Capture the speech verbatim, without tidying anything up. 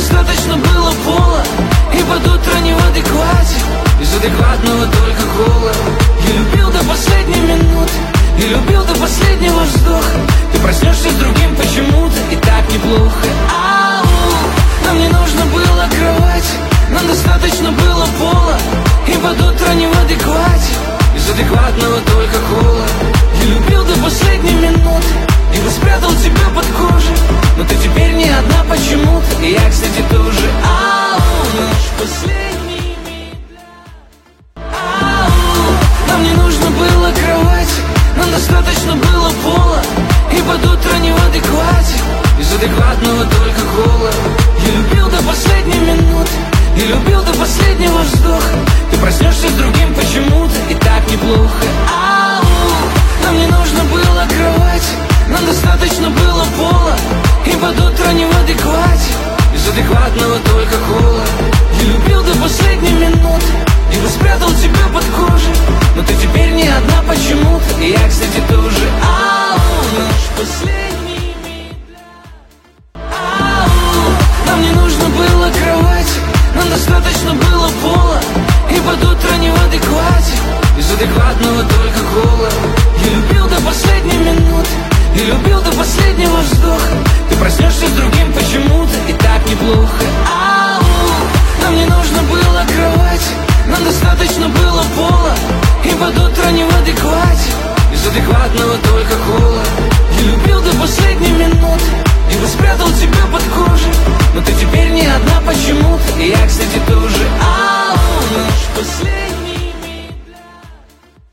достаточно было пола, и под утро не в адеквате, из адекватного только кола. Я любил до последней минуты, и любил до последнего вздоха. Ты проснешься с другим почему-то, и так неплохо. Ау, нам не нужно было кровати, нам достаточно было пола, и под утро не в адеквате, из адекватного только кола. Я любил до последней минуты, и бы спрятал тебя под кожей, но ты теперь не одна почему-то, и я, кстати, тоже. Ау, наш последний миг. Ау, нам не нужно было кровати, нам достаточно было пола, и под утро не в адеквате, из адекватного только кола. Я любил до последней минуты, и любил до последнего вздоха. Ты проснешься с другим почему-то, и так неплохо. Ау, нам не нужно было кровати, нам достаточно было пола, и под утро не в адеквате, из адекватного только кола. Я любил до последней минуты, и бы спрятал тебя под кожей, но ты теперь не одна почему-то, и я, кстати, тоже. Ау, наш последний миг. Ау, нам не нужно было кровати, нам достаточно было пола, и под утро не в адеквате, из адекватного только кола. Я любил до последней минуты, и любил до последнего вздоха. Ты проснешься с другим почему-то, и так неплохо. Ау, нам не нужно было кровати, нам достаточно было пола, и под утро не в адеквате, из адекватного только кола. Я любил до последней минуты, и бы спрятал тебя под кожей, но ты теперь не одна почему-то, и я, кстати,